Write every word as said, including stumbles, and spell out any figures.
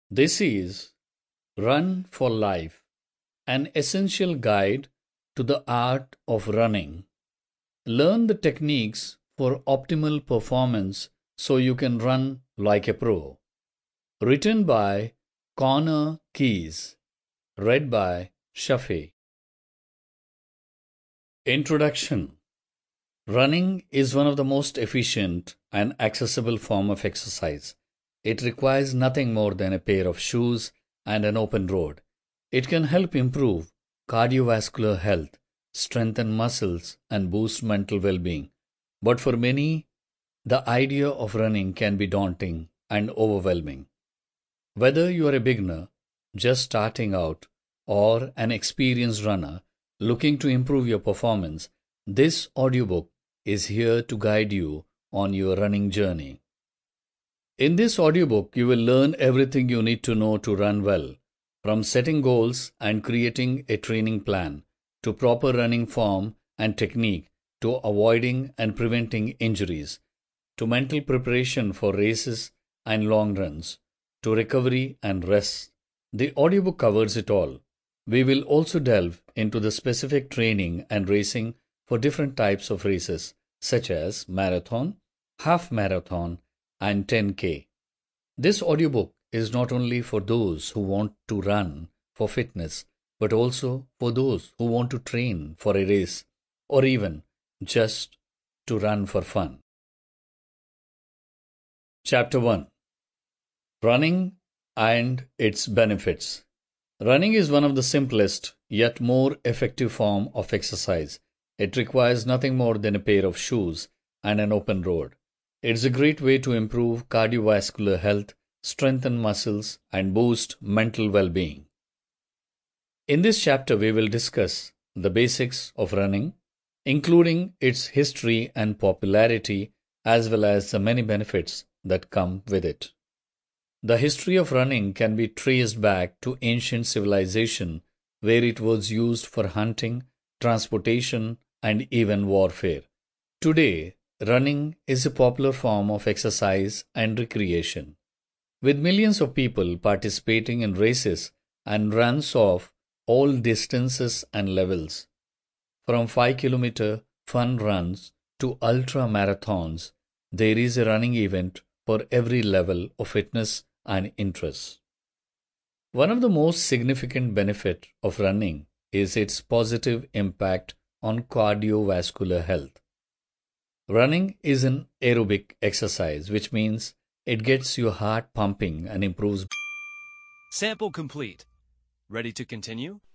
This is Run for Life, an essential guide to the art of running. Learn the techniques for optimal performance so you can run like a pro. Written by Connor Keyes. Read by Shafi. Introduction. Running is one of the most efficient and accessible form of exercise. It requires nothing more than a pair of shoes and an open road. It can help improve cardiovascular health, strengthen muscles, and boost mental well-being. But for many, the idea of running can be daunting and overwhelming. Whether you are a beginner, just starting out, or an experienced runner looking to improve your performance, this audiobook is here to guide you on your running journey. In this audiobook, you will learn everything you need to know to run well, from setting goals and creating a training plan, to proper running form and technique, to avoiding and preventing injuries, to mental preparation for races and long runs, to recovery and rest. The audiobook covers it all. We will also delve into the specific training and racing for different types of races, such as marathon, half marathon, and ten K. This audiobook is not only for those who want to run for fitness, but also for those who want to train for a race or even just to run for fun. Chapter one. Running and its benefits. Running is one of the simplest yet more effective form of exercise. It requires nothing more than a pair of shoes and an open road. It's a great way to improve cardiovascular health, strengthen muscles, and boost mental well-being. In this chapter, we will discuss the basics of running, including its history and popularity, as well as the many benefits that come with it. The history of running can be traced back to ancient civilization, where it was used for hunting, transportation, and even warfare. Today, running is a popular form of exercise and recreation, with millions of people participating in races and runs of all distances and levels. From five kilometer fun runs to ultra marathons, there is a running event for every level of fitness and interest. One of the most significant benefits of running is its positive impact on cardiovascular health. Running is an aerobic exercise, which means it gets your heart pumping and improves. Sample complete. Ready to continue?